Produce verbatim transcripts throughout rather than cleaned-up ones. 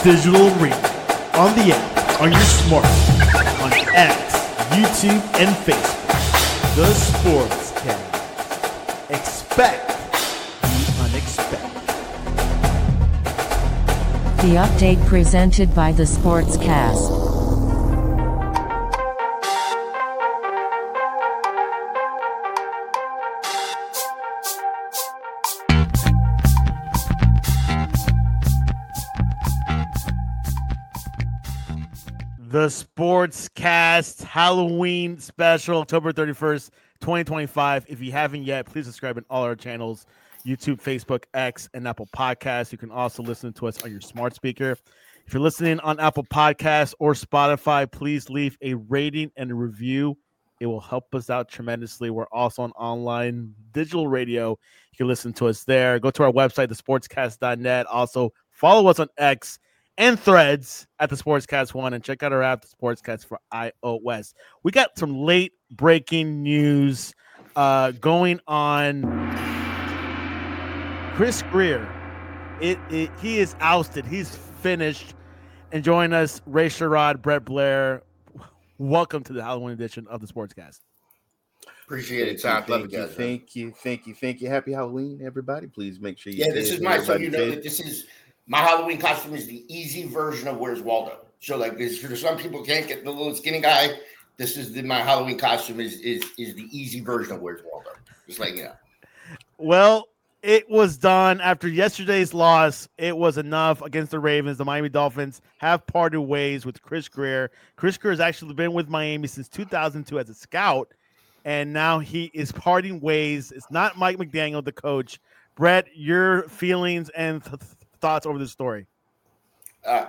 digital radio, on the app, on your smartphone, on X, YouTube, and Facebook. The Sportscast. Expect the unexpected. The update presented by the Sportscast. The Sportscast Halloween special, October thirty-first, twenty twenty-five. If you haven't yet, please subscribe on all our channels, YouTube, Facebook, X, and Apple Podcasts. You can also listen to us on your smart speaker. If you're listening on Apple Podcasts or Spotify, please leave a rating and a review. It will help us out tremendously. We're also on online digital radio. You can listen to us there. Go to our website, the sportscast dot net. Also, follow us on X and Threads at the Sportscast One, and check out our app, the Sportscast for iOS. We got some late breaking news uh, going on. Chris Grier, it, it he is ousted. He's finished. And join us, Ray Sherrod, Brett Blair. Welcome to the Halloween edition of the Sportscast. Appreciate it, Tom. Love Thank you you, guys. thank you, thank you, thank you. Happy Halloween, everybody. Please make sure you. Yeah, this is my so you know did. that this is my Halloween costume is the easy version of Where's Waldo. So like this for some people can't get the little skinny guy. This is the my Halloween costume is is is the easy version of Where's Waldo. Just like you know. Well, it was done after yesterday's loss. It was enough against the Ravens. The Miami Dolphins have parted ways with Chris Grier. Chris Grier has actually been with Miami since two thousand two as a scout, and now he is parting ways. It's not Mike McDaniel, the coach. Brett, your feelings and th- thoughts over the story? Uh,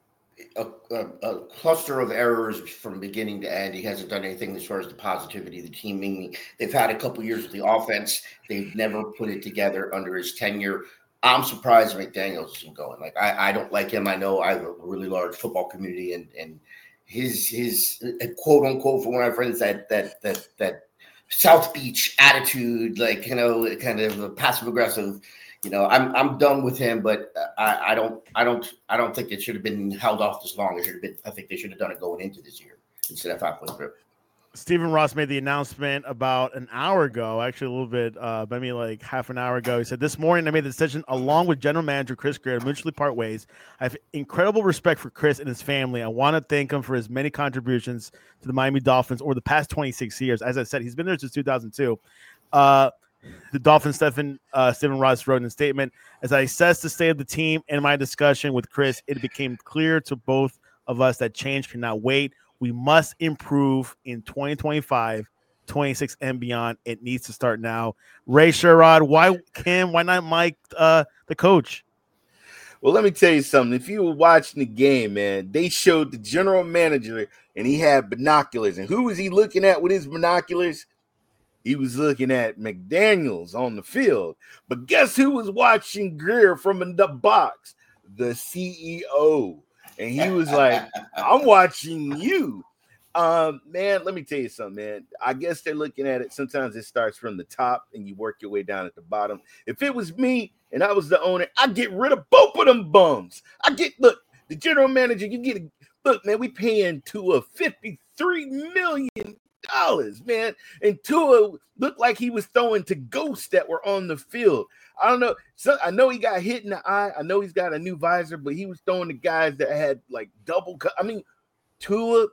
a, a, a cluster of errors from beginning to end. He hasn't done anything as far as the positivity of the team. Meaning they've had a couple years with the offense. They've never put it together under his tenure. I'm surprised McDaniels isn't going. Like I, I don't like him. I know I have a really large football community, and and his his uh, quote unquote for one of my friends that that that that South Beach attitude, like you know, kind of passive aggressive. You know, I'm I'm done with him, but I, I don't I don't I don't think it should have been held off this long. It should have been. I think they should have done it going into this year instead of halfway through. Stephen Ross made the announcement about an hour ago, actually a little bit, uh, maybe like half an hour ago. He said, "This morning I made the decision along with general manager Chris Grier to mutually part ways. I have incredible respect for Chris and his family. I want to thank him for his many contributions to the Miami Dolphins over the past twenty-six years. As I said, he's been there since two thousand two. Uh, The Dolphins, Stephen, uh, Stephen Ross wrote in a statement, as I assessed the state of the team and my discussion with Chris, it became clear to both of us that change cannot wait. We must improve in twenty twenty-five, twenty-six, and beyond. It needs to start now." Ray Sherrod, why Kim? Why not Mike, uh, the coach? Well, let me tell you something. If you were watching the game, man, they showed the general manager, and he had binoculars. And who was he looking at with his binoculars? He was looking at McDaniels on the field. But guess who was watching Grier from in the box? The C E O. And he was like, "I'm watching you." Um, man, let me tell you something, man. I guess they're looking at it. Sometimes it starts from the top and you work your way down at the bottom. If it was me and I was the owner, I'd get rid of both of them bums. I get, look, the general manager, you get, a, look, man, we paying Tua fifty-three million dollars. Dollars, man, and Tua looked like he was throwing to ghosts that were on the field. I don't know. So I know he got hit in the eye. I know he's got a new visor, but he was throwing to guys that had like double. Co- I mean, Tua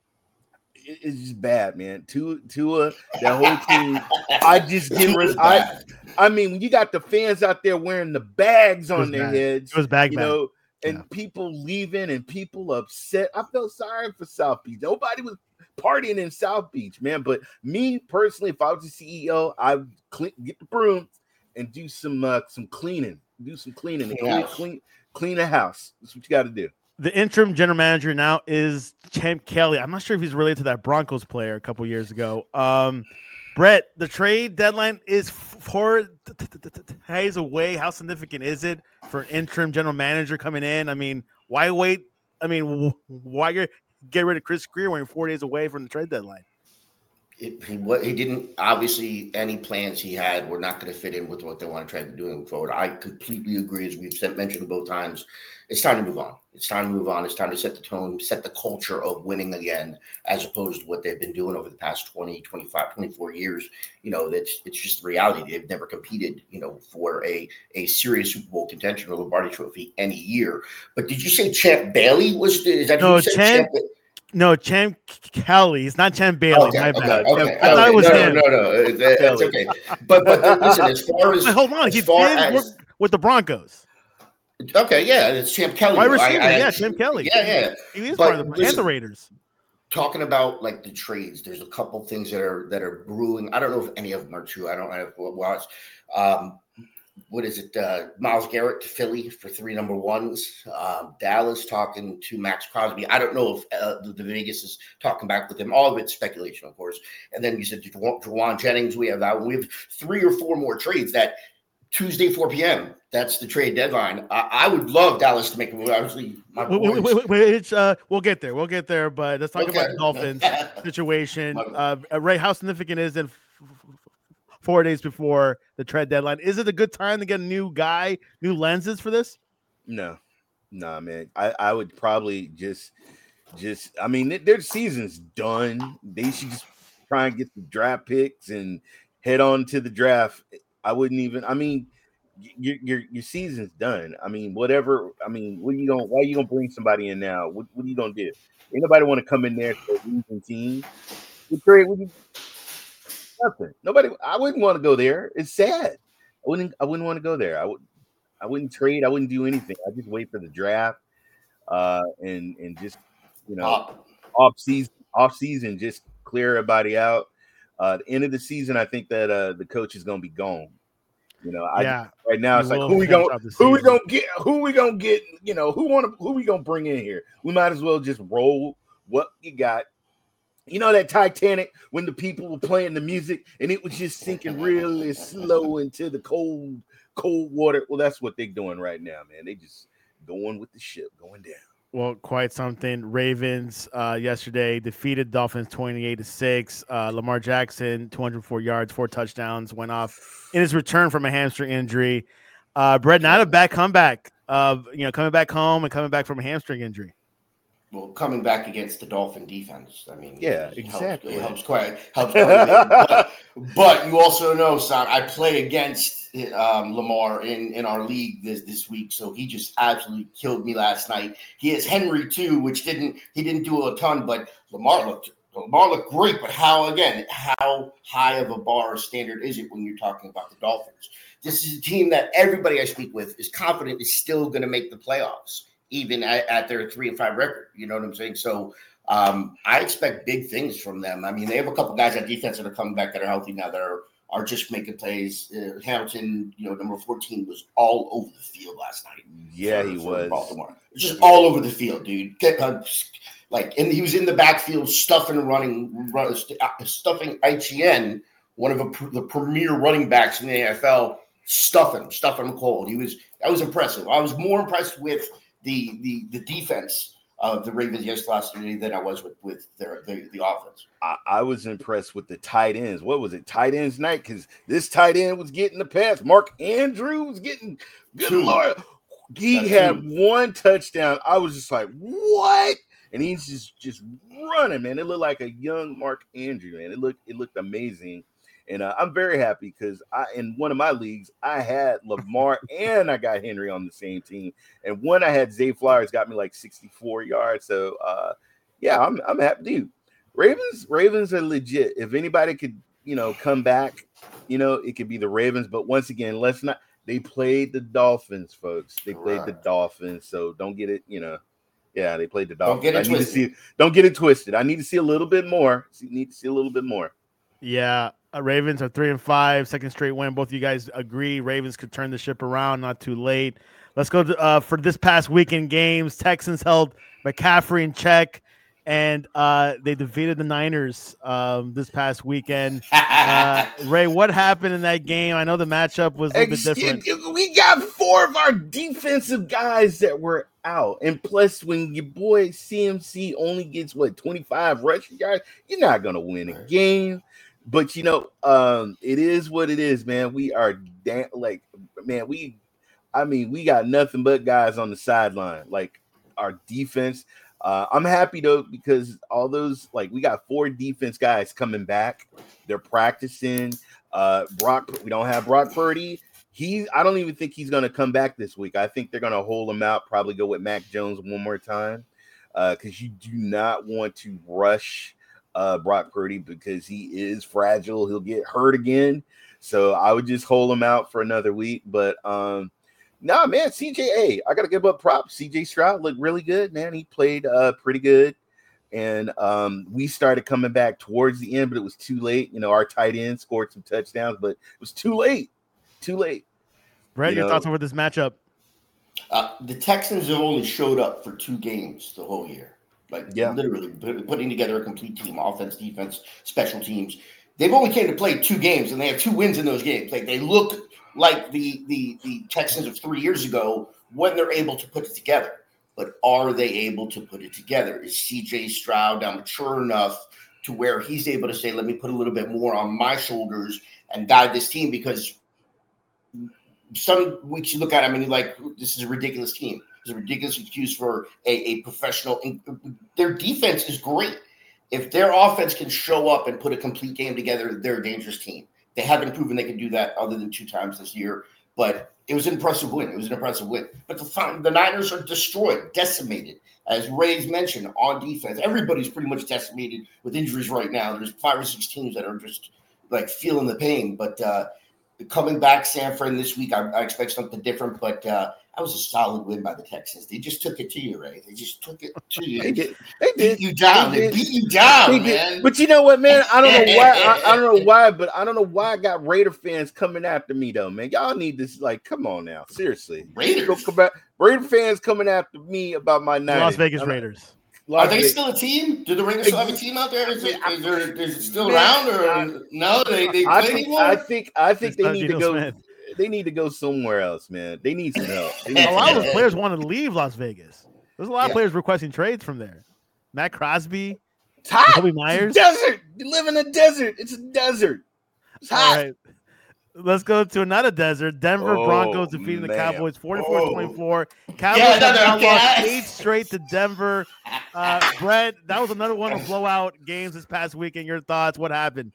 is just bad, man. Tua, Tua, that whole team. I just get rid. I, I mean, when you got the fans out there wearing the bags on their bad. heads, It was bag you bag. know, and Yeah. people leaving and people upset. I felt sorry for South Beach. Nobody was partying in South Beach, man. But me personally, if I was the C E O, I would clean, get the broom and do some uh, some cleaning. Do some cleaning and clean, clean, clean the house. That's what you got to do. The interim general manager now is Champ Kelly. I'm not sure if he's related to that Broncos player a couple years ago. Um, Brett, the trade deadline is four days away. How significant is it for an interim general manager coming in? I mean, why wait? I mean, why get rid of Chris Grier when you're four days away from the trade deadline? It, he what he didn't obviously any plans he had were not going to fit in with what they want to try to do moving forward. I completely agree, as we've said, mentioned both times. It's time to move on. It's time to move on. It's time to set the tone, set the culture of winning again, as opposed to what they've been doing over the past twenty, twenty-five, twenty-four years. You know, that's it's just the reality. They've never competed, you know, for a a serious Super Bowl contention or Lombardi Trophy any year. But did you say Champ Bailey was the? Is that No, who you said? Champ. Champ No, Champ Kelly. It's not Champ Bailey. Okay, my okay, bad. okay, I thought okay. it was no, him. No, no, no, that, that's okay. But but the, listen, as far as Wait, hold on, as he far did as, work with the Broncos. Okay, yeah, it's Champ Kelly. Wide though. I- receiver, I- yeah, Champ Kelly. Yeah, yeah. He is But part of the and listen, the Raiders. Talking about like the trades, there's a couple things that are that are brewing. I don't know if any of them are true. I don't have watched. Um, what is it? Uh, Myles Garrett to Philly for three number ones. Um, Dallas talking to Max Crosby. I don't know if uh, the, the Vegas is talking back with him. All of it's speculation, of course. And then you said Juwan Jennings. We have that one. We have three or four more trades that Tuesday, four p.m. That's the trade deadline. I, I would love Dallas to make a move. Obviously, my Wait, wait, boys- wait, wait, wait, it's, uh, we'll get there. We'll get there. But let's talk Okay. about the Dolphins situation. My- Uh, Ray, how significant is it? f- f- Four days before the trade deadline, is it a good time to get a new guy, new lenses for this? No, nah, man. I, I would probably just, just. I mean, their, their season's done. They should just try and get the draft picks and head on to the draft. I wouldn't even. I mean, your your your season's done. I mean, whatever. I mean, what are you gonna? Why are you gonna bring somebody in now? What what are you gonna do? Ain't nobody want to come in there for a losing team. You trade. What you, nothing. Nobody. I wouldn't want to go there. It's sad. I wouldn't. I wouldn't want to go there. I would. I wouldn't trade. I wouldn't do anything. I just wait for the draft, uh, and and just you know, Uh, off season, off season, just clear everybody out. Uh, the end of the season, I think that uh, the coach is gonna be gone. You know, I Yeah, right now it's he like will who we finish gonna out the who we season. gonna get who we gonna get. You know, who want to who we gonna bring in here? We might as well just roll what you got. You know that Titanic when the people were playing the music and it was just sinking really slow into the cold, cold water. Well, that's what they're doing right now, man. They just going with the ship, going down. Well, quite something. Ravens uh, yesterday defeated Dolphins twenty-eight to six. Uh, Lamar Jackson, two hundred four yards, four touchdowns, went off in his return from a hamstring injury. Uh, Brett, not a bad comeback of you know coming back home and coming back from a hamstring injury. well, coming back against the Dolphin defense, I mean, Yeah, it exactly. Helps, it helps quite helps quite a bit. But, but you also know, son, I play against um, Lamar in, in our league this, this week, so he just absolutely killed me last night. He has Henry too, which didn't he didn't do a ton, but Lamar looked Lamar looked great. But how again? How high of a bar standard is it when you're talking about the Dolphins? This is a team that everybody I speak with is confident is still going to make the playoffs, even at, at their three and five record. You know what I'm saying? So um, I expect big things from them. I mean, they have a couple guys on defense that are coming back that are healthy now that are are just making plays. Uh, Hamilton, you know, number fourteen was all over the field last night. Yeah, for- he for was. Baltimore. Just all over the field, dude. Get, uh, like, and he was in the backfield stuffing, running, run, stuffing I G N, one of the, the premier running backs in the N F L, stuffing, stuffing him cold. He was that was impressive. I was more impressed with the the the defense of the Ravens yesterday than I was with with their the, the offense. I, I was impressed with the tight ends. What was it? Tight ends night? Because this tight end was getting the pass. Mark Andrews was getting good Two. Lord. He That's had two. one touchdown. I was just like, what? And he's just just running, man. It looked like a young Mark Andrews, man. It looked it looked amazing. And uh, I'm very happy because I in one of my leagues, I had Lamar and I got Henry on the same team. And one I had Zay Flowers got me like sixty-four yards. So uh, yeah, I'm I'm happy, dude. Ravens, Ravens are legit. If anybody could, you know, come back, you know, it could be the Ravens. But once again, let's not. They played the Dolphins, folks. They played Right. the Dolphins, so don't get it. You know, yeah, they played the Don't Dolphins. get it I need twisted. to see. Don't get it twisted. I need to see a little bit more. See, need to see a little bit more. Yeah, uh, Ravens are three and five, second straight win. Both of you guys agree Ravens could turn the ship around, not too late. Let's go to, uh, for this past weekend games. Texans held McCaffrey in check. and uh, they defeated the Niners um, this past weekend. Uh, Ray, what happened in that game? I know the matchup was a little bit different. We got four of our defensive guys that were out, and plus, when your boy C M C only gets what twenty-five rushing yards, you're not gonna win a game. But you know, um, it is what it is, man. We are da- like, man, we, I mean, we got nothing but guys on the sideline. Like our defense. Uh, I'm happy though because all those like we got four defense guys coming back. They're practicing. Uh, Brock, we don't have Brock Purdy. He, I don't even think he's gonna come back this week. I think they're gonna hold him out. Probably go with Mac Jones one more time because uh, you do not want to rush uh, Brock Purdy because he is fragile. He'll get hurt again. So I would just hold him out for another week. But um, Nah, man, C J A, I got to give up props. C J Stroud looked really good, man. He played uh, pretty good. And um, we started coming back towards the end, but it was too late. You know, our tight end scored some touchdowns, but it was too late. Too late. Brett, you your know? thoughts over this matchup? Uh, the Texans have only showed up for two games the whole year. Like, Yeah. literally put- putting together a complete team, offense, defense, special teams. They've only came to play two games, and they have two wins in those games. Like, they look like the, the the Texans of three years ago when they're able to put it together. But are they able to put it together? Is C J Stroud now mature enough to where he's able to say, let me put a little bit more on my shoulders and guide this team? Because some weeks you look at it, I mean, you're like, this is a ridiculous team. It's a ridiculous excuse for a, a professional. Their defense is great. If their offense can show up and put a complete game together, they're a dangerous team. They haven't proven they can do that other than two times this year, but it was an impressive win. It was an impressive win. But the, the Niners are destroyed, decimated, as Ray's mentioned, on defense. Everybody's pretty much decimated with injuries right now. There's five or six teams that are just like feeling the pain. But uh, coming back, San Fran this week, I, I expect something different. But uh, that was a solid win by the Texans. They just took it to you, Ray. They just took it to you. They did. They did. Beat you down. They, They they beat you down, They man. did. But you know what, man? I don't know why. I, I don't know why, but I don't know why I got Raider fans coming after me, though, man. Y'all need this. Like, come on now, seriously. Raiders. Go come back. Raider fans coming after me about my Niners. Las Vegas I'm- Raiders. Are Las they Vegas. still a team? Do the Raiders still have a team out there? Is it, is there, is it still Man, around, or no? They they I play think. anymore? I think. I think It's they not need to Geno go. Smith. They need to go somewhere else, man. They need some help. They need A some lot of help. those players want to leave Las Vegas. There's a lot of Yeah. players requesting trades from there. Matt Crosby, It's hot. Kobe It's a Myers. desert. You live in a desert. It's a desert. It's All hot. right. Let's go to another desert. Denver Oh, Broncos defeating the man. Cowboys forty-four twenty-four. Cowboys Yeah, have another now lost gas. eight straight to Denver. Uh, Brett, that was another one of blowout games this past weekend. Your thoughts? What happened?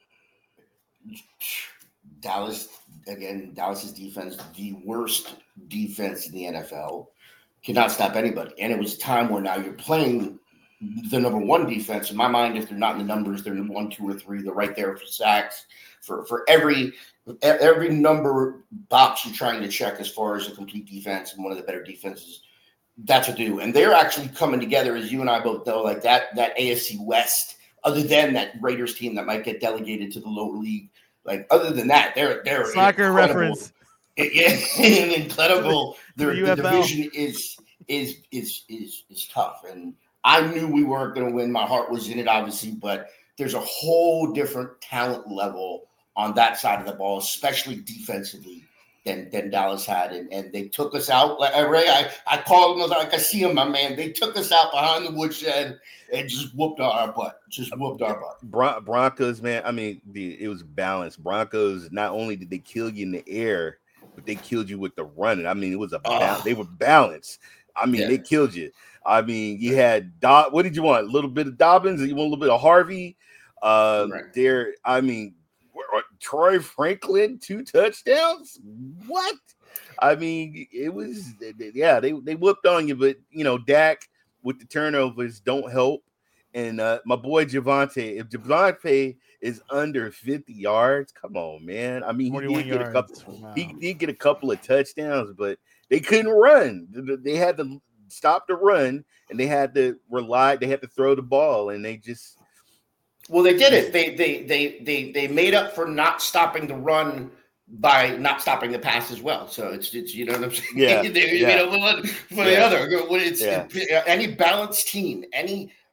Dallas again. Dallas's defense, the worst defense in the N F L, cannot stop anybody. And it was a time where now you're playing the number one defense. In my mind, if they're not in the numbers, they're in one, two, or three. They're right there for sacks, for for every every number box you're trying to check as far as a complete defense and one of the better defenses. That's what they do. And they're actually coming together, as you and I both know, like that that A F C West, other than that Raiders team that might get delegated to the lower league. Like, other than that, they're they're Soccer incredible. reference. Yeah, incredible. Their The the U F L. division is is is is is tough. And I knew we weren't going to win. My heart was in it, obviously, but there's a whole different talent level on that side of the ball, especially defensively, than than Dallas had, and, and they took us out. Like Ray, I I called them like I see him, my man. They took us out behind the woodshed and just whooped our butt. Just whooped our butt. Bron- Broncos, man. I mean, the, it was balanced. Broncos. Not only did they kill you in the air, but they killed you with the running. I mean, it was a ba- Oh. they were balanced. I mean, Yeah. they killed you. I mean, you had Do- what did you want? A little bit of Dobbins, you want a little bit of Harvey. Uh, Right. There, I mean, Troy Franklin, two touchdowns. What? I mean, it was yeah. They they whooped on you, but you know, Dak with the turnovers don't help. And uh, my boy Javante, if Javante is under fifty yards, come on, man. I mean, he forty-one did get a couple. yards. Wow. He did get a couple of touchdowns, but they couldn't run. They had to stop the run, and they had to rely. They had to throw the ball, and they just. Well, they did it. They they they they they made up for not stopping the run by not stopping the pass as well. So it's it's you know what I'm saying. Yeah, They- yeah. You know, one for the Yeah. other. When it's Yeah. any balanced team, any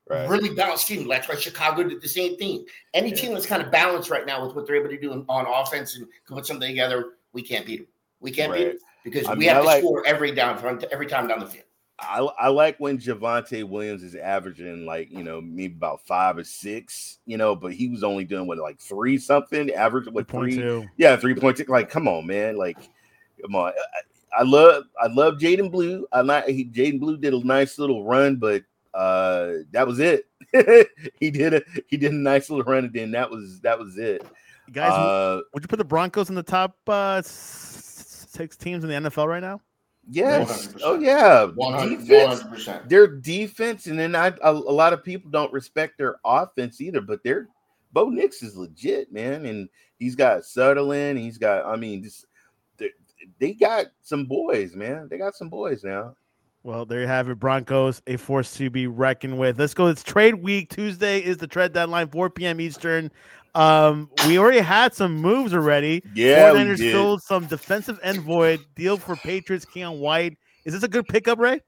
Right. Really balanced team. That's why Chicago did the same thing. Any Yeah. team that's kind of balanced right now with what they're able to do on offense and put something together, we can't beat them. We can't Right. beat them because I we mean, have I to like- score every down every time down the field. I, I like when Javonte Williams is averaging like, you know, maybe about five or six, you know, but he was only doing what, like three something, average with three. Two. Yeah, three point six. Like, come on, man. Like, come on. I, I love I love Jaden Blue. I like Jaden Blue did a nice little run, but uh that was it. he did a he did a nice little run, and then that was that was it. Guys, Uh, would you put the Broncos in the top uh, s- six teams in the N F L right now? yes. one hundred percent. Oh yeah. one hundred Defense. percent. Their defense, and then I a, a lot of people don't respect their offense either, but their Bo Nix is legit, man, and he's got Sutherland. He's got, I mean, just they, they got some boys, man. They got some boys now. Well, there you have it. Broncos, a force to be reckoned with. Let's go. It's trade week. Tuesday is the trade deadline, four p.m. Eastern. Um, we already had some moves already. Yeah, we forty-niners did. sold some defensive end void deal for Patriots, Keon White. Is this a good pickup, Ray?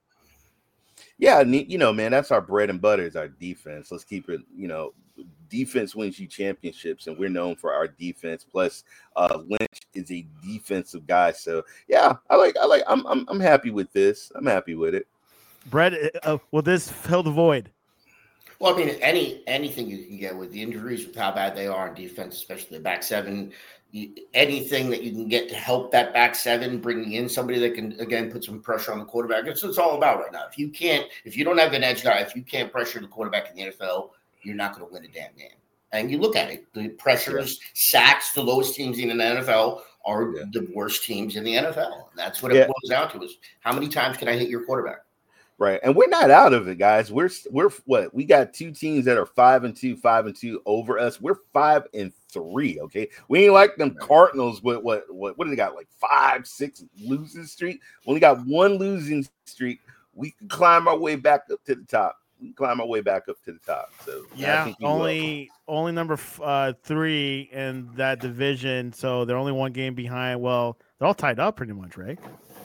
Yeah, ne- you know, man, that's our bread and butter is our defense. Let's keep it, you know, defense wins you championships, and we're known for our defense. Plus, uh, Lynch is a defensive guy, so yeah, I like, I like, I'm, I'm, I'm happy with this. I'm happy with it. Brett, uh, will this fill the void? Well, I mean, any anything you can get with the injuries, with how bad they are in defense, especially the back seven, you, anything that you can get to help that back seven, bringing in somebody that can, again, put some pressure on the quarterback. That's what it's all about right now. If you can't, if you don't have an edge guy, if you can't pressure the quarterback in the N F L, you're not going to win a damn game. And you look at it, the pressures, sacks, the lowest teams in the N F L are Yeah. the worst teams in the N F L. And that's what Yeah. it boils down to is how many times can I hit your quarterback? Right, and we're not out of it, guys. We're we're what we got two teams that are five and two, five and two over us. We're five and three. Okay, we ain't like them Cardinals. What what what what do they got? Like five, six losing streak. We only got one losing streak. We can climb our way back up to the top. We can climb our way back up to the top. So I Yeah, think we will. only only number f- uh, three in that division, so they're only one game behind. Well, they're all tied up pretty much, right?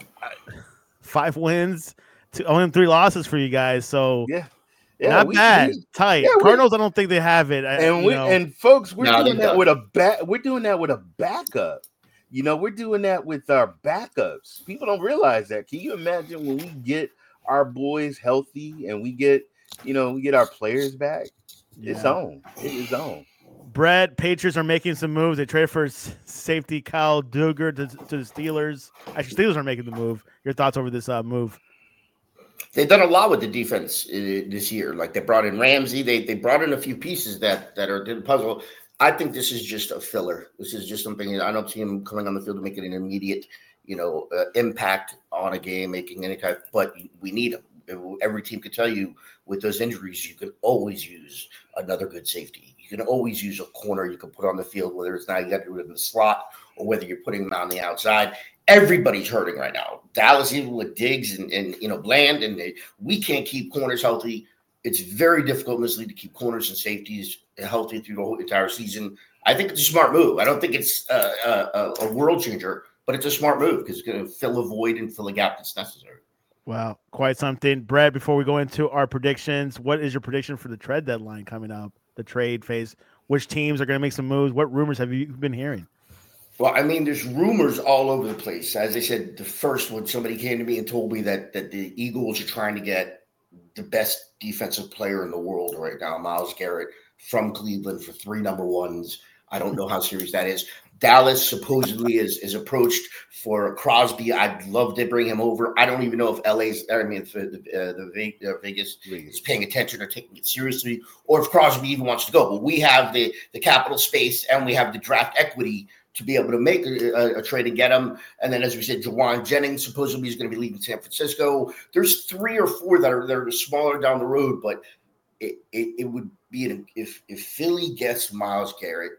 Five wins, two, only three losses for you guys, so yeah, yeah, not we- bad. we- Tight. yeah, we- Cardinals, I don't think they have it. I- and you we know. and folks, we're No, doing they that don't. with a back. We're doing that with a backup. You know, we're doing that with our backups. People don't realize that. Can you imagine when we get our boys healthy and we get, you know, we get our players back? It's Yeah. on. It is on. Brett, Patriots are making some moves. They traded for s- safety Kyle Duggar to, to the Steelers. Actually, Steelers are making the move. Your thoughts over this uh, move? They've done a lot with the defense uh, this year. Like they brought in Ramsey. They they brought in a few pieces that that are in the puzzle. I think this is just a filler. This is just something I don't see him coming on the field to make it an immediate, you know, uh, impact on a game, making any kind. But we need him. Every team can tell you with those injuries, you can always use another good safety. You can always use a corner you can put on the field, whether it's now you got to do it in the slot or whether you're putting them on the outside. Everybody's hurting right now. Dallas, even with Diggs and, and you know Bland, and they, we can't keep corners healthy. It's very difficult in this league to keep corners and safeties healthy through the whole entire season. I think it's a smart move. I don't think it's a, a, a world changer, but it's a smart move because it's going to fill a void and fill a gap that's necessary. Wow, quite something. Brett, before we go into our predictions, what is your prediction for the trade deadline coming up, the trade phase? Which teams are going to make some moves? What rumors have you been hearing? Well, I mean, there's rumors all over the place. As I said, the first one, somebody came to me and told me that that the Eagles are trying to get the best defensive player in the world right now, Myles Garrett from Cleveland for three number ones. I don't know how serious that is. Dallas supposedly is is approached for Crosby. I'd love to bring him over. I don't even know if L A's, I mean, if the, uh, the Ve- uh, Vegas is paying attention or taking it seriously, or if Crosby even wants to go. But we have the the capital space and we have the draft equity to be able to make a, a, a trade and get him. And then, as we said, Jawan Jennings supposedly is going to be leaving San Francisco. There's three or four that are that are smaller down the road, but it it, it would be an, if if Philly gets Myles Garrett,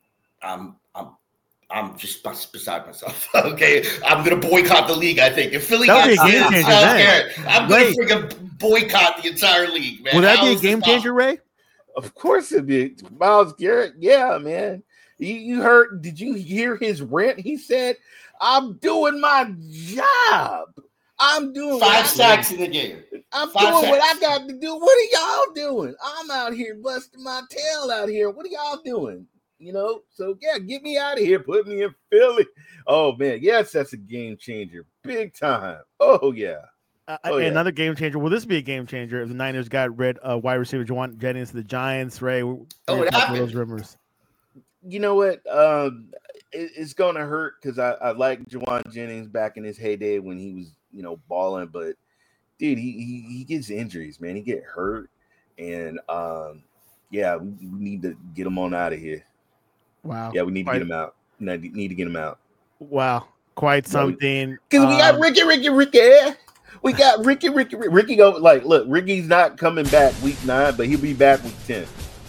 I'm I'm I'm just beside myself. Okay, I'm going to boycott the league. I think if Philly That would gets be a game changer Myles then. Garrett, I'm going to Wait. freaking boycott the entire league, man. Will that How be a is this game changer, Ray? Of course it'd be Myles Garrett. Yeah, man. You, you heard, did you hear his rant? He said, I'm doing my job. I'm doing Five what sacks I, in the game. I'm Five doing what I sacks. got to do. What are y'all doing? I'm out here busting my tail out here. What are y'all doing? You know, so yeah, get me out of here. Put me in Philly. Oh man, yes, that's a game changer, big time. Oh yeah. Uh, Oh, yeah. Another game changer. Will this be a game changer if the Niners got rid of wide receiver Juwan Jennings to the Giants? Ray, what Oh, are your it thoughts on happened. those rumors? You know what? Um, it, it's gonna hurt because I, I like Juwan Jennings back in his heyday when he was, you know, balling, but dude, he, he he gets injuries, man. He get hurt, and um, yeah, we, we need to get him on out of here. Wow. Yeah, we need to Quite, get him out. Need, need to get him out. wow. Quite something. Because we got Um, Ricky, Ricky, Ricky. We got Ricky, Ricky, Ricky. Ricky go like, look, Ricky's not coming back week nine, but he'll be back week ten.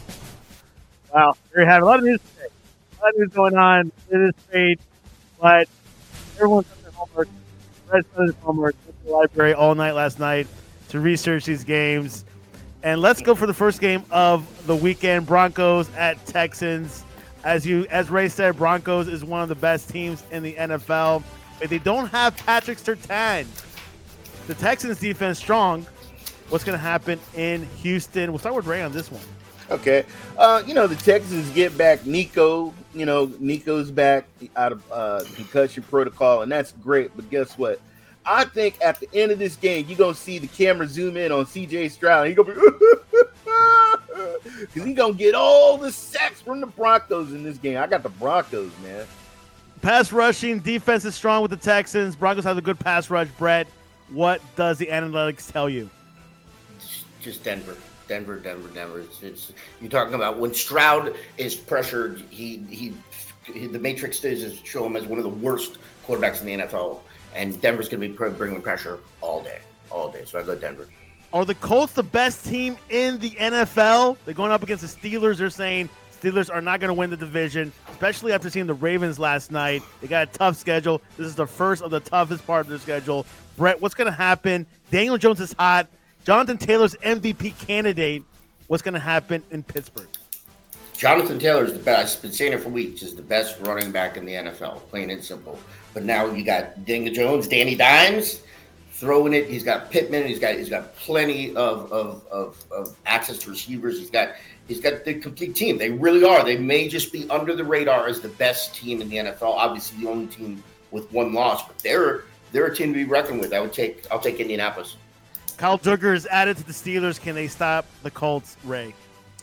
Wow. We have a lot of news today. A lot of news going on. It is trade, but everyone's done their homework. Red's done his homework. Went to the library all night last night to research these games. And let's go for the first game of the weekend. Broncos at Texans. As you, as Ray said, Broncos is one of the best teams in the N F L. But they don't have Patrick Surtain. The Texans defense strong. What's going to happen in Houston? We'll start with Ray on this one. Okay. Uh, you know, the Texans get back Nico. You know, Nico's back out of uh, concussion protocol, and that's great. But guess what? I think at the end of this game, you're going to see the camera zoom in on C J Stroud, and he's going to be because he's going to get all the sacks from the Broncos in this game. I got the Broncos, man. Pass rushing, defense is strong with the Texans. Broncos have a good pass rush. Brett, what does the analytics tell you? Just Denver, Denver, Denver, Denver. It's, it's you're talking about when Stroud is pressured. He he, he the matrix does show him as one of the worst quarterbacks in the N F L, and Denver's going to be bringing pressure all day, all day. So I go Denver. Are the Colts the best team in the N F L? They're going up against the Steelers. They're saying Steelers are not going to win the division, especially after seeing the Ravens last night. They got a tough schedule. This is the first of the toughest part of their schedule. Brett, what's going to happen? Daniel Jones is hot. Jonathan Taylor's M V P candidate. What's going to happen in Pittsburgh? Jonathan Taylor is the best. I've been saying it for weeks. Is the best running back in the N F L, plain and simple. But now you got Daniel Jones, Danny Dimes, throwing it. He's got Pittman. He's got he's got plenty of of, of, of access to receivers. He's got he's got the complete team. They really are. They may just be under the radar as the best team in the N F L. Obviously, the only team with one loss, but they're they're a team to be reckoned with. I would take I'll take Indianapolis. Kyle Duggar is added to the Steelers. Can they stop the Colts, Ray?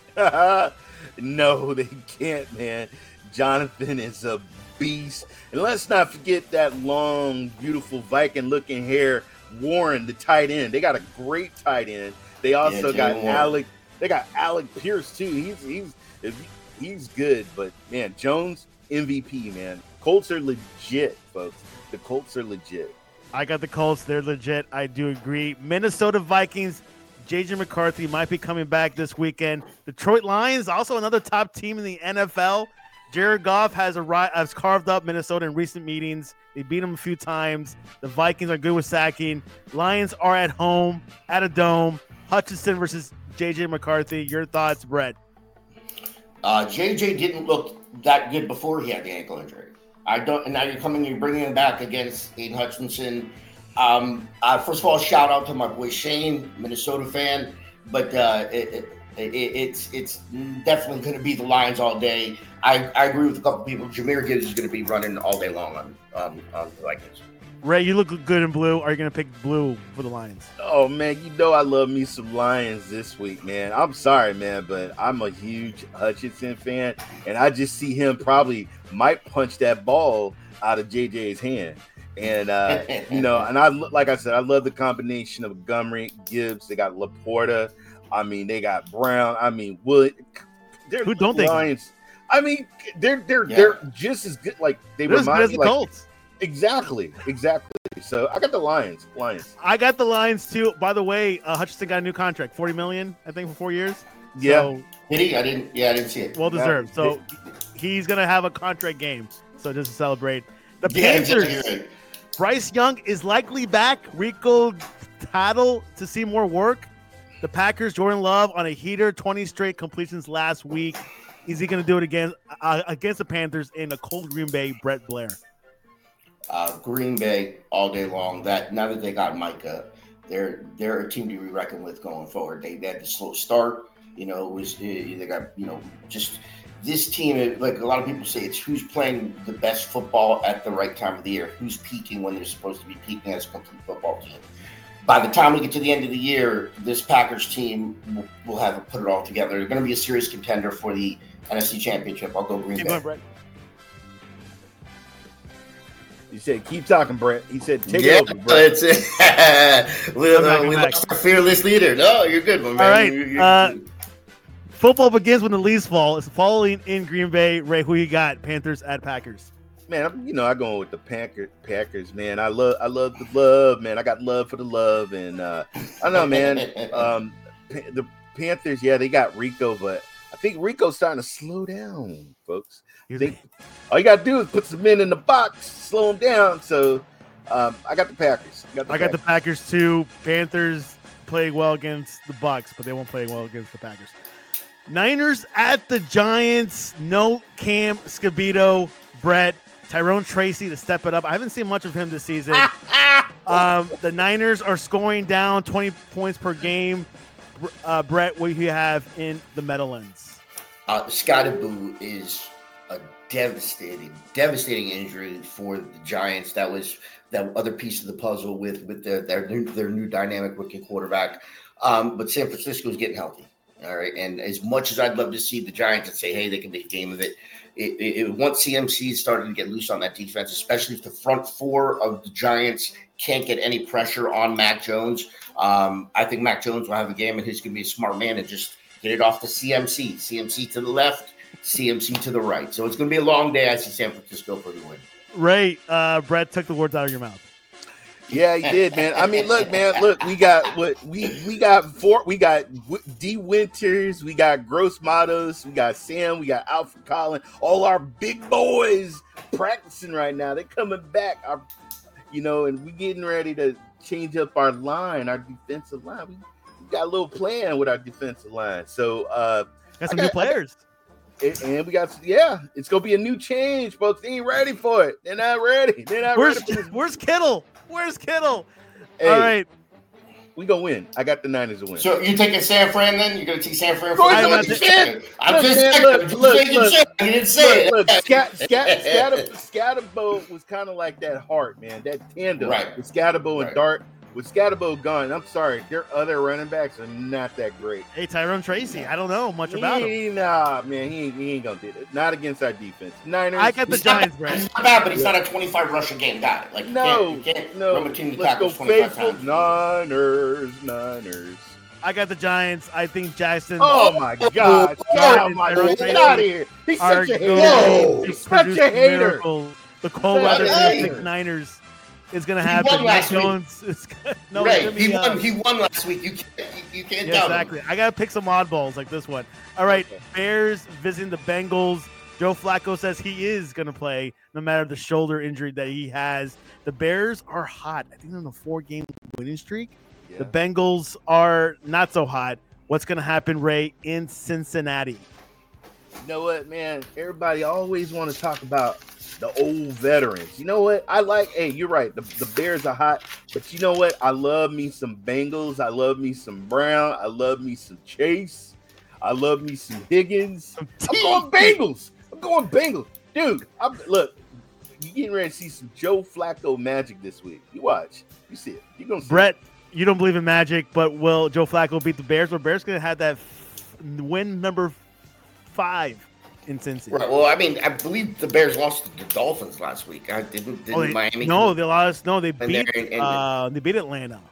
No, they can't, man. Jonathan is a beast. And let's not forget that long, beautiful Viking-looking hair, Warren, the tight end. They got a great tight end. They also Yeah, got Jalen Warren. Alec. They got Alec Pierce too. He's he's he's good, but man, Jones M V P, man. Colts are legit, folks. The Colts are legit. I got the Colts. They're legit. I do agree. Minnesota Vikings. J J McCarthy might be coming back this weekend. Detroit Lions, also another top team in the N F L. Jared Goff has a has carved up Minnesota in recent meetings. They beat them a few times. The Vikings are good with sacking. Lions are at home, at a dome. Hutchinson versus J J McCarthy. Your thoughts, Brett? Uh, J J didn't look that good before he had the ankle injury. I don't. And now you're coming, you're bringing him back against Aiden Hutchinson. Um, uh, first of all, shout out to my boy Shane, Minnesota fan. But uh, it, it, it, it's it's definitely going to be the Lions all day. I, I agree with a couple people. Jahmyr Gibbs is going to be running all day long on on, on the Vikings. Ray, you look good in blue. Are you going to pick blue for the Lions? Oh man, you know I love me some Lions this week, man. I'm sorry, man, but I'm a huge Hutchinson fan, and I just see him probably might punch that ball out of J J's hand. And uh, you know, and I like I said, I love the combination of Montgomery, Gibbs. They got Laporta. I mean, they got Brown. I mean, Wood. They're Who don't they got? Lions. I mean, they're they're Yeah. they're just as good. Like they They're as good remind as me the like Colts. exactly, exactly. So I got the Lions. Lions. I got the Lions too. By the way, uh, Hutchinson got a new contract, forty million, I think, for four years. Yeah. So, Did he? I didn't. Yeah, I didn't see it. well deserved. So he's gonna have a contract game. So just to celebrate, the Yeah, Panthers. exactly right. Bryce Young is likely back. Rico Tattle to see more work. The Packers, Jordan Love on a heater, twenty straight completions last week. Is he going to do it again uh, against the Panthers in a cold Green Bay? Brett Blair. Uh, Green Bay all day long. That now that they got Micah, they're they're a team to be reckoned with going forward. They, they had the slow start. You know, it was they got you know just this team. Like a lot of people say, it's who's playing the best football at the right time of the year. Who's peaking when they're supposed to be peaking as a complete football team. By the time we get to the end of the year, this Packers team will, will have put it all together. They're going to be a serious contender for the N F C Championship. I'll go Green Keep Bay. going, Brett. He said, "Keep talking, Brett." He said, "Take Yeah, it over, Brett." it's it. we I'm back, uh, I'm we back. lost our fearless leader. No, you're good, my man. All right, You- you- uh, Football begins when the leaves fall. It's following in Green Bay. Ray, who you got? Panthers at Packers. Man, I'm, you know, I going with the Packers. Packers, man. I love, I love the love, man. I got love for the love, and uh, I don't know, man. Um, Pa- the Panthers, yeah, they got Rico, but I think Rico's starting to slow down, folks. I think all you gotta do is put some men in the box, slow them down. So, um, I got the Packers. I got the I got the Packers. Packers too. Panthers playing well against the Bucks, but they won't play well against the Packers. Niners at the Giants. No Cam Scabito, Brett, Tyrone Tracy to step it up. I haven't seen much of him this season. um, the Niners are scoring down twenty points per game. Uh, Brett, what do you have in the Meadowlands? Uh, Scotty Boo is a devastating, devastating injury for the Giants. That was that other piece of the puzzle with with their their new, their new dynamic rookie quarterback. Um, but San Francisco's getting healthy. All right, and as much as I'd love to see the Giants and say, hey, they can make a game of it, it, it, it once C M C started to get loose on that defense, especially if the front four of the Giants can't get any pressure on Mac Jones. Um, I think Mac Jones will have a game, and he's going to be a smart man and just get it off to C M C. C M C to the left, C M C to the right. So it's going to be a long day. I see San Francisco for the win. Ray, uh, Brett took the words out of your mouth. Yeah, he did, man. I mean, look, man, look, we got what we we got four. We got D Winters, we got Gross Matos, we got Sam, we got Alfred Collin, all our big boys practicing right now. They're coming back, our, you know, and we getting ready to change up our line, our defensive line. We, we got a little plan with our defensive line. So, uh, Got some I new got- I got- players. and and we got, yeah, it's gonna be a new change, folks. They ain't ready for it. They're not ready. They're not Where's ready. For this. Where's Kittle? Where's Kittle? Hey, All right. we gonna win. I got the Niners to win. So you're taking San Fran then? You're going to take San Fran? Of course I'm I'm just not- saying. I'm Look, just man, saying. look, I'm just look, making look. sure. You didn't say it. Look, look, Scat, Scat, Scatter, Scatterbo was kind of like that heart, man. That tandem Right. with Scatterbo and Right. Dart. With Scatterbo gone, I'm sorry, their other running backs are not that great. Hey, Tyrone Tracy. I don't know much about him. He, nah, man, he, ain't- he ain't gonna do it. Not against our defense. Niners. I got the He's not- Giants, Brett. He's not bad, but he's not a twenty-five rush a game guy. Like you no, can't, you can't no. run between the Let's go tackles twenty-five faithful times. Niners, Niners. I got the Giants. I think Jackson. Oh my God! Oh, Oh my Tyrone God! Tracy Get out of here! He's are such a going hater. to He's such produce a hater. miracle. The cold Such weather a for the hater. Nick Niners is going to He happen. won Mac last week. Jones is gonna, no, it's right. gonna He be, uh, won. He won last week. You can't. You, you can't yeah, doubt exactly. him. I got to pick some oddballs like this one. All right, Okay. Bears visiting the Bengals. Joe Flacco says he is going to play no matter the shoulder injury that he has. The Bears are hot. I think they're on a four-game winning streak. The Bengals are not so hot. What's going to happen, Ray, in Cincinnati? You know what, man? Everybody always want to talk about the old veterans. You know what? I like, hey, you're right. The, the Bears are hot, but you know what? I love me some Bengals. I love me some Brown. I love me some Chase. I love me some Higgins. I'm going Bengals. I'm going Bengals. Dude, I'm, look, you getting ready to see some Joe Flacco magic this week. You watch. You see it. You're going to see Brett, you don't believe in magic, but will Joe Flacco beat the Bears? Or Bears going to have that f- win number five in Cincy? Right. Well, I mean, I believe the Bears lost to the Dolphins last week. I didn't. didn't Oh, they, Miami? no, they lost. No, they And beat. they're in- in- uh, they beat Atlanta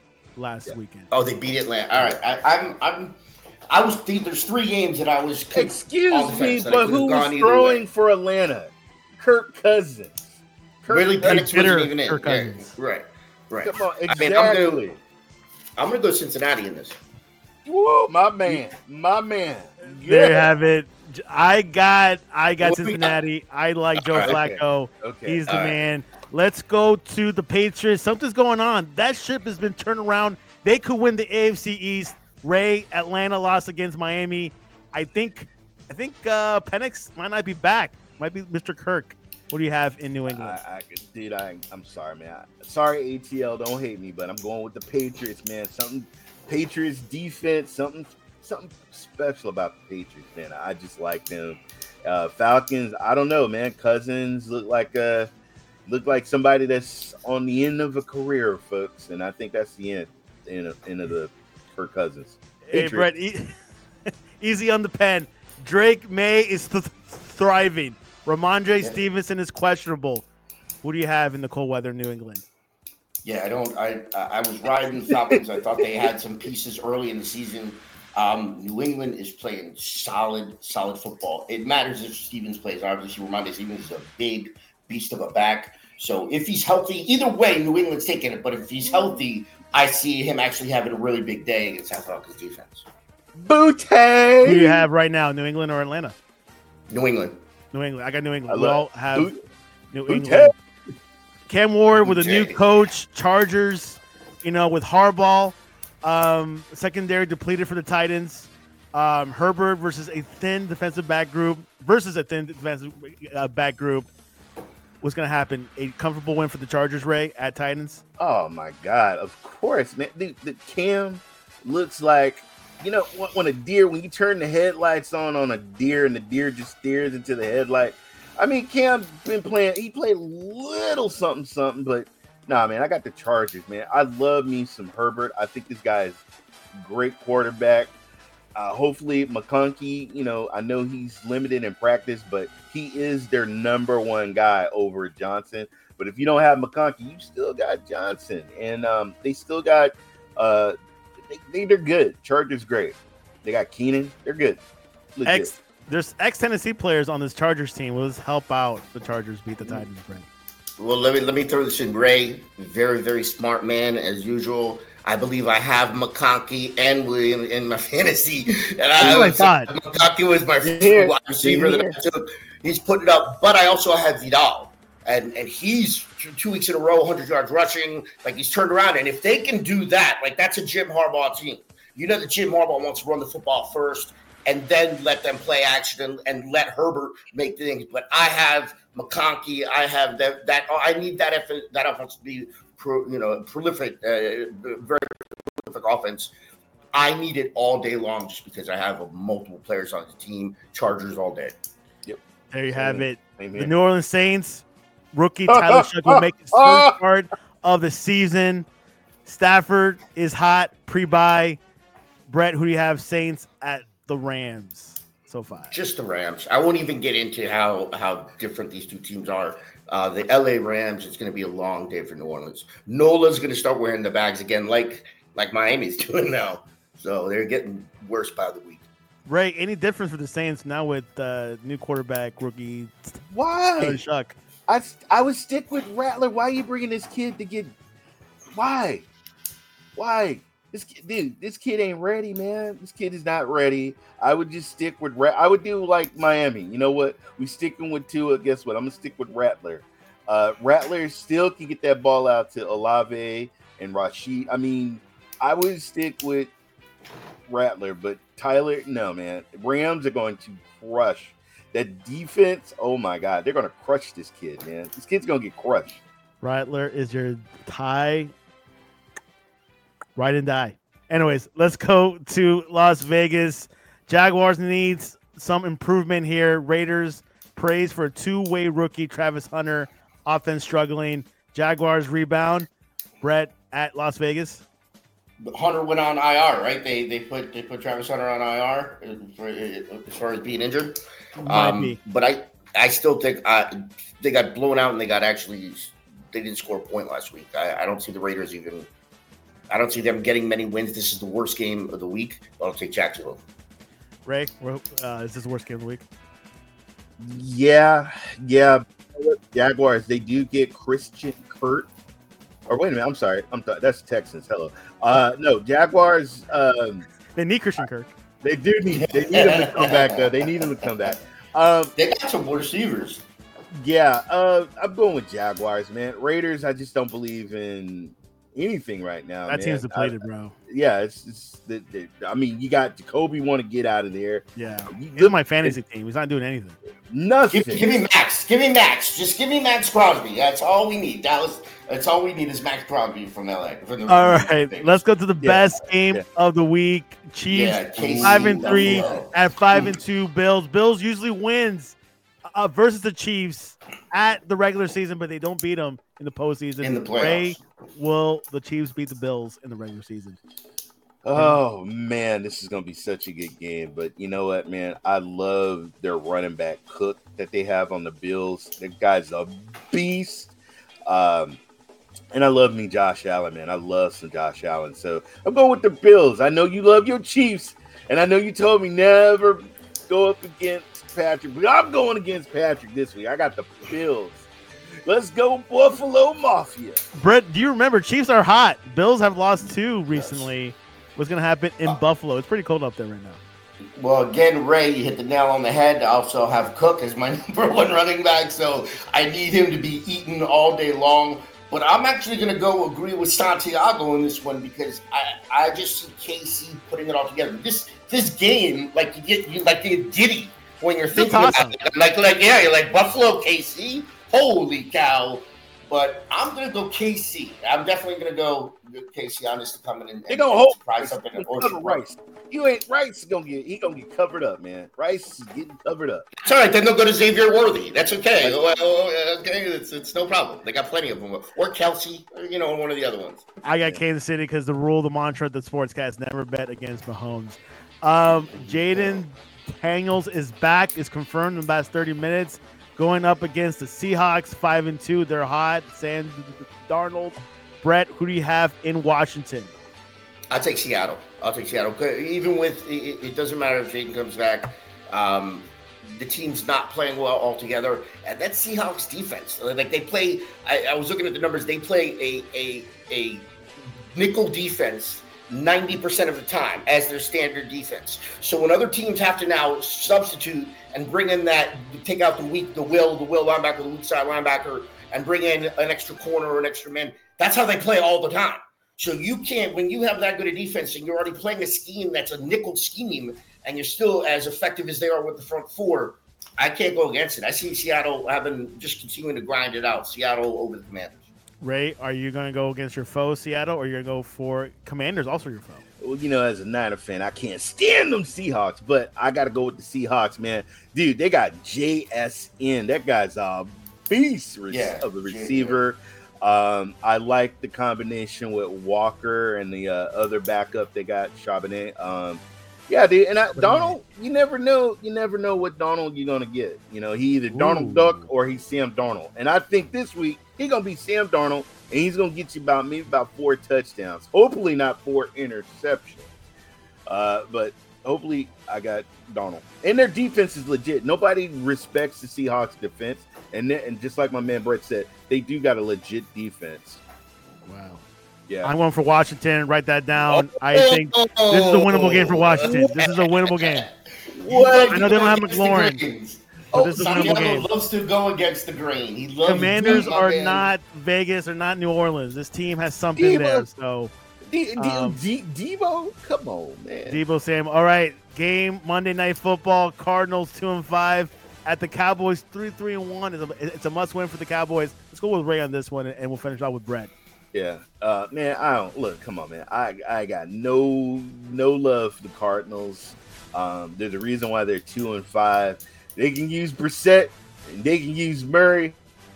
last weekend. Oh, they beat Atlanta. All right. I, I'm. I'm. I was. There's three games that I was. on the Excuse me, fence that I but could've who was gone either throwing way. for Atlanta? Kirk Cousins. Kirk Really, Cousins. Penix bitter wasn't even in. Kirk Yeah, Cousins. right. Right. Come on, I exactly. mean, I'm gonna. I'm gonna go Cincinnati in this. Whoa, my man, my man. There you Yeah. have it. J- I got. I got What we got? Cincinnati. I like Joe All right, okay. Flacco. Okay. He's the all right. man. Let's go to the Patriots. Something's going on. That ship has been turned around. They could win the A F C East. Ray, Atlanta lost against Miami. I think I think uh, Penix might not be back. Might be Mister Kirk. What do you have in New England? I, I dude, I, I'm sorry, man. I, sorry, A T L, don't hate me, but I'm going with the Patriots, man. Something Patriots defense, something something special about the Patriots, man. I just like them. Uh, Falcons, I don't know, man. Cousins look like a look like somebody that's on the end of a career, folks, and I think that's the end, end of, end of the Kirk Cousins. Hey, Patriots. Brett, e- easy on the pen. Drake May is th- thriving. Ramondre Yeah. Stevenson is questionable. Who do you have in the cold weather New England? Yeah, I don't. I I was riding the Falcons. I thought they had some pieces early in the season. Um, New England is playing solid, solid football. It matters if Stevens plays. Obviously, Ramondre Stevens is a big beast of a back. So if he's healthy, either way, New England's taking it. But if he's healthy, I see him actually having a really big day against that Falcons defense. Booty. Who do you have right now, New England or Atlanta? New England. New England. I got New I England. We love- all have Boot- New Booty. England. Cam Ward with a new Booty. coach, Chargers, you know, with Harbaugh. Um, secondary depleted for the Titans. Um, Herbert versus a thin defensive back group versus a thin defensive uh, back group. What's going to happen? A comfortable win for the Chargers, Ray, at Titans? Oh my God! Of course, man. The, the Cam looks like, you know, when, when a deer, when you turn the headlights on on a deer and the deer just stares into the headlight. I mean, Cam's been playing. He played a little something, something, but nah, man. I got the Chargers, man. I love me some Herbert. I think this guy is a great quarterback. Uh, hopefully, McConkey, you know, I know he's limited in practice, but he is their number one guy over Johnson. But if you don't have McConkey, you still got Johnson. And um, they still got, uh, they, they, they're good. Chargers, great. They got Keenan. They're good. Legit. Ex, there's ex-Tennessee players on this Chargers team. Will this help out the Chargers beat the Titans, Brent? Well, let me let me throw this in. Ray, very very smart man as usual. I believe I have McConkey and William in my fantasy, and I, Oh my was- God. McConkey was my Here. wide receiver that I took. He's putting it up, but I also have Vidal, and and he's two, two weeks in a row, one hundred yards rushing. Like he's turned around, and if they can do that, like that's a Jim Harbaugh team. You know that Jim Harbaugh wants to run the football first, and then let them play action and, and let Herbert make the things. But I have McConkey. I have that. That I need that. Effort, that offense to be, pro, you know, prolific, uh, very prolific offense. I need it all day long, just because I have multiple players on the team. Chargers all day. There you have it. Same The here. New Orleans Saints rookie Tyler Shough will make his first start of the season. Stafford is hot pre-bye. Brett, who do you have? Saints at the Rams so far. Just the Rams. I won't even get into how how different these two teams are. Uh, the L A Rams, it's going to be a long day for New Orleans. Nola's going to start wearing the bags again, like like Miami's doing now. So they're getting worse by the week. Ray, any difference for the Saints now with uh, new quarterback rookie Why? Tyler Shough? I I would stick with Rattler. Why are you bringing this kid to get? Why? Why? This kid, dude, this kid ain't ready, man. This kid is not ready. I would just stick with Rat. I would do like Miami. You know what? We sticking with Tua. Guess what? I'm gonna stick with Rattler. Uh, Rattler still can get that ball out to Olave and Rashid. I mean, I would stick with Rattler, but Tyler, no, man. Rams are going to crush that defense. Oh my God, they're gonna crush this kid, man. This kid's gonna get crushed. Rattler is your tie. Ride and die. Anyways, let's go to Las Vegas. Jaguars needs some improvement here. Raiders praise for a two-way rookie, Travis Hunter. Offense struggling. Jaguars rebound. Brett at Las Vegas. Hunter went on I R, right? They they put they put Travis Hunter on I R for, as far as being injured. Might Um, be. but I I still think uh, they got blown out and they got actually they didn't score a point last week. I, I don't see the Raiders even. I don't see them getting many wins. This is the worst game of the week. I'll take Jacksonville. Ray, we're- uh, is this the worst game of the week? Yeah, yeah. Jaguars, they do get Christian Kurt. Or wait a minute, I'm sorry. I'm th- that's Texans. Hello. Uh, no, Jaguars. Um, They need Christian Kirk. they do need. They need him to come back. Though they need him to come back. Um, They got some receivers. yeah. Uh, I'm going with Jaguars, man. Raiders, I just don't believe in anything right now. That man. team's I- depleted, bro. yeah, it's, it's the, the, I mean, you got Jacoby want to get out of there. Yeah, You- he's my fantasy team. He's not doing anything. Nothing. Give, give me Max. Give me Max. Just give me Max Crosby. That's all we need. Dallas. That's all we need is Max Crosby from L A. From the, All right, let's go to the Yeah, best game yeah. of the week. Chiefs Yeah, K C, five and three Buffalo. at five and two. Bills. Bills usually wins uh, versus the Chiefs at the regular season, but they don't beat them in the postseason. In the Ray, playoffs. will the Chiefs beat the Bills in the regular season? Oh man, this is gonna be such a good game. But you know what, man? I love their running back Cook that they have on the Bills. That guy's a beast. Um, and I love me Josh Allen, man. I love some Josh Allen. So I'm going with the Bills. I know you love your Chiefs, and I know you told me never go up against Patrick, but I'm going against Patrick this week. I got the Bills. Let's go, Buffalo Mafia. Brett, do you remember Chiefs are hot? Bills have lost two recently. What's going to happen in Uh, Buffalo? It's pretty cold up there right now. Well, again, Ray, you hit the nail on the head. I also have Cook as my number one running back, so I need him to be eaten all day long. But I'm actually going to go agree with Santiago in this one because I, I just see K C putting it all together. This this game, like you get you like the giddy when you're thinking awesome. about it. Like like yeah, you're like Buffalo K C. Holy cow! But I'm gonna go K C. I'm definitely gonna go K C on this to come in and, They and gonna hold surprise something. cover Rice. You ain't Rice gonna get he gonna get covered up, man. Rice is getting covered up. It's all right. Then they'll go to Xavier Worthy. That's okay. Well, okay, it's, it's no problem. They got plenty of them. Or Kelsey, or, you know, one of the other ones. I got Kansas City because the rule, the mantra, the sportscast never bet against Mahomes. Um, Jaden Daniels is back, is confirmed in the last thirty minutes, going up against the Seahawks, five and two. They're hot. Sam Darnold. Brett, who do you have in Washington? I'll take Seattle. I'll take Seattle. Even with it, it doesn't matter if Jaden comes back. Um, the team's not playing well altogether, and that Seahawks defense, like they play. I, I was looking at the numbers. They play a a a nickel defense ninety percent of the time as their standard defense. So when other teams have to now substitute and bring in that, take out the weak, the will, the will linebacker, the weak side linebacker, and bring in an extra corner or an extra man. That's how they play all the time. So you can't, when you have that good a defense and you're already playing a scheme that's a nickel scheme and you're still as effective as they are with the front four, I can't go against it. I see Seattle having, just continuing to grind it out. Seattle over the Commanders. Ray, are you going to go against your foe, Seattle, or you're going to go for Commanders, also your foe? Well, you know, as a Niner fan, I can't stand them Seahawks, but I got to go with the Seahawks, man. Dude, they got J S N. That guy's a beast re- Yeah, of a receiver. Um, I like the combination with Walker and the uh, other backup they got, Charbonnet. Um, yeah, dude, and I, Donald, you never know. You never know what Donald you're gonna get. You know, he either Donald Ooh. Duck or he's Sam Darnold. And I think this week he's gonna be Sam Darnold, and he's gonna get you about maybe about four touchdowns. Hopefully not four interceptions. Uh, but hopefully I got Donald. And their defense is legit. Nobody respects the Seahawks defense. And then, and just like my man Brett said, they do got a legit defense. Wow. Yeah. I'm going for Washington. Write that down. I think this is a winnable game for Washington. This is a winnable game. What? I know they don't have McLaurin. But Oh, this is a winnable Santiago game. loves to go against the grain. He loves Commanders my are man. not Vegas or not New Orleans. This team has something Debo. there. So, D- D- Um, D- Debo? Come on, man. Debo Sam. All right, game Monday Night Football. Cardinals two and five at the Cowboys three three and one. It's a, it's a must win for the Cowboys. Let's go with Ray on this one, and we'll finish out with Brett. Yeah. Uh, man, I don't look. Come on, man. I I got no no love for the Cardinals. Um, there's a reason why they're two and five. They can use Brissett and they can use Murray.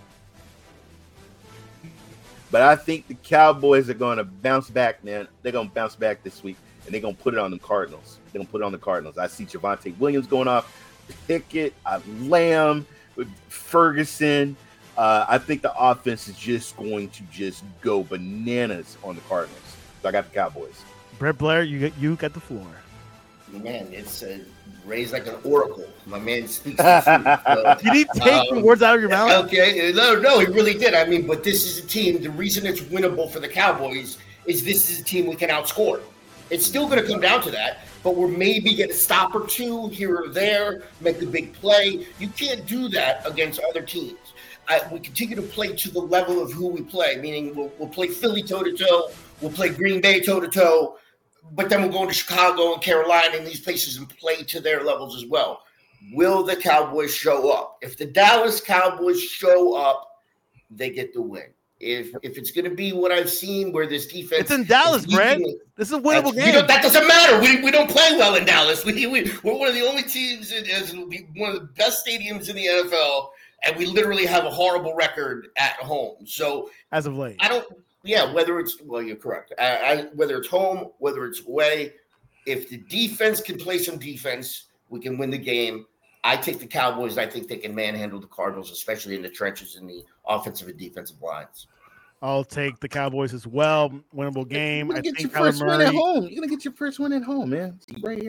But I think the Cowboys are going to bounce back, man. They're going to bounce back this week, and they're going to put it on the Cardinals. They're going to put it on the Cardinals. I see Javonte Williams going off, Pickett, uh, Lamb, Ferguson. Uh, I think the offense is just going to just go bananas on the Cardinals. So I got the Cowboys. Brett Blair, you get you got the floor. Man, it's uh, raised like an oracle. My man speaks the truth. So, Did he take the um, words out of your mouth? Okay, no, no, he really did. I mean, but this is a team. The reason it's winnable for the Cowboys is this is a team we can outscore. It's still going to come down to that, but we're maybe get a stop or two here or there, make a big play. You can't do that against other teams. I, we continue to play to the level of who we play, meaning we'll, we'll play Philly toe to toe, we'll play Green Bay toe to toe. but then we'll go into Chicago and Carolina and these places and play to their levels as well. Will the Cowboys show up? If the Dallas Cowboys show up, they get the win. If if it's going to be what I've seen where this defense – It's in Dallas, Brad. This is a winnable game. That doesn't matter. We we don't play well in Dallas. We, we, we're one of the only teams in as one of the best stadiums in the N F L, and we literally have a horrible record at home. So as of late. I don't – yeah, whether it's – well, you're correct. I, I, whether it's home, whether it's away, if the defense can play some defense, we can win the game. I take the Cowboys. I think they can manhandle the Cardinals, especially in the trenches in the offensive and defensive lines. I'll take the Cowboys as well. Winnable game. You're gonna I get think your first Kyler win Murray, at home. You're gonna get your first win at home, man. Right here.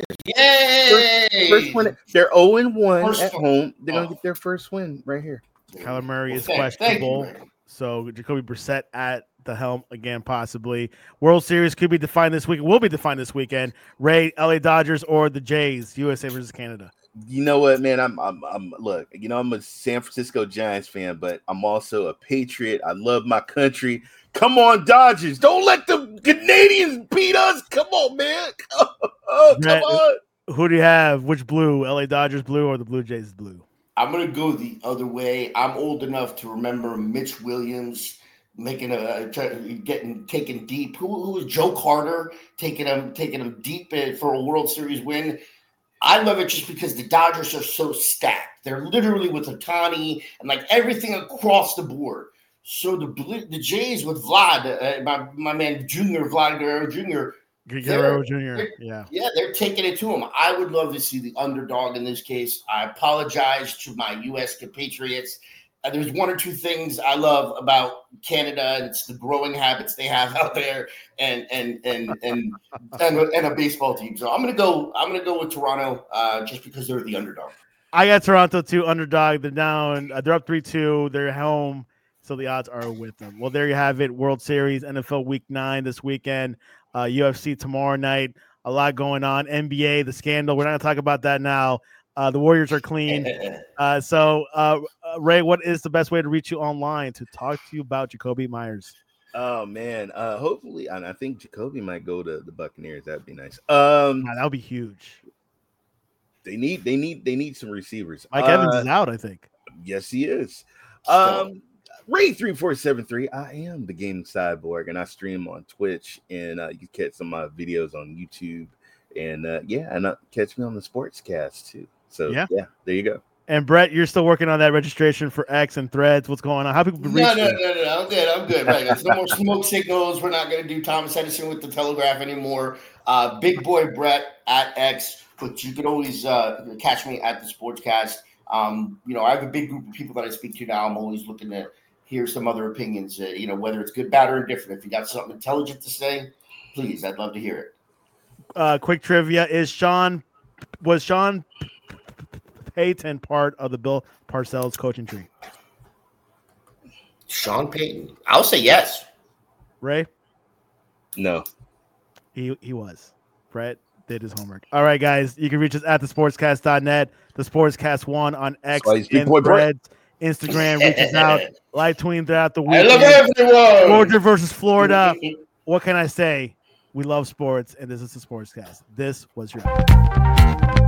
Yay! First, first win. They're zero and one First at one. home. They're gonna Oh. get their first win right here. Kyler Murray Well, is thank- thank you, questionable. man. So Jacoby Brissett at the helm again, possibly. World Series could be defined this week. Will be defined this weekend. Ray, L A Dodgers, or the Jays, U S A versus Canada. You know what, man? I'm, I'm, I'm. Look, you know, I'm a San Francisco Giants fan, but I'm also a patriot. I love my country. Come on, Dodgers! Don't let the Canadians beat us. Come on, man! Oh, come Brett, on! Who do you have? Which blue? L A Dodgers blue or the Blue Jays blue? I'm going to go the other way. I'm old enough to remember Mitch Williams making a getting taken deep. Who, who was Joe Carter taking him taking him deep for a World Series win? I love it just because the Dodgers are so stacked. They're literally with Ohtani and like everything across the board. So the the Jays with Vlad, uh, my my man Junior Vlad Guerrero Junior Guerrero Junior Yeah. Yeah, they're taking it to him. I would love to see the underdog in this case. I apologize to my U S compatriots. Uh, there's one or two things I love about Canada, and it's the growing habits they have out there, and and and and and, and a baseball team. So I'm gonna go. I'm gonna go with Toronto, uh, just because they're the underdog. I got Toronto too, underdog. They're down. Uh, they're up three two. They're home, so the odds are with them. Well, there you have it. World Series, N F L Week Nine this weekend. Uh, U F C tomorrow night. A lot going on. N B A, the scandal. We're not gonna talk about that now. Uh, the Warriors are clean. Uh, so, uh, uh, Ray, what is the best way to reach you online to talk to you about Jacoby Myers? Oh man, uh, hopefully, and I think Jacoby might go to the Buccaneers. That'd be nice. Um, Wow, that would be huge. they need, they need, they need some receivers. Mike uh, Evans is out, I think. Yes, he is. Um, Ray three four seven three. I am the Gaming Cyborg, and I stream on Twitch, and uh, you can catch some of my videos on YouTube, and uh, yeah, and uh, catch me on the Sportscast too. So Yeah. yeah, there you go. And Brett, you're still working on that registration for X and Threads. What's going on? How people reach No, no, you? no, no, no. I'm good. I'm good. Right. There's no more smoke signals. We're not going to do Thomas Edison with the Telegraph anymore. Uh, Big Boy Brett at X, but you can always uh, catch me at the Sportscast. Um, you know, I have a big group of people that I speak to now. I'm always looking to hear some other opinions, uh, you know, whether it's good, bad, or indifferent. If you got something intelligent to say, please, I'd love to hear it. Uh, quick trivia: Is Sean was Sean Payton part of the Bill Parcells coaching tree? Sean Payton. I'll say yes. Ray, No, he he was. Brett did his homework. All right, guys, you can reach us at the sportscast dot net, the Sportscast One on X That's why he's Big and Boy Brett. Threads, Instagram. Reach us out, live tweeting throughout the I week. love everyone. Georgia versus Florida. What can I say? We love sports, and this is the Sportscast. This was your.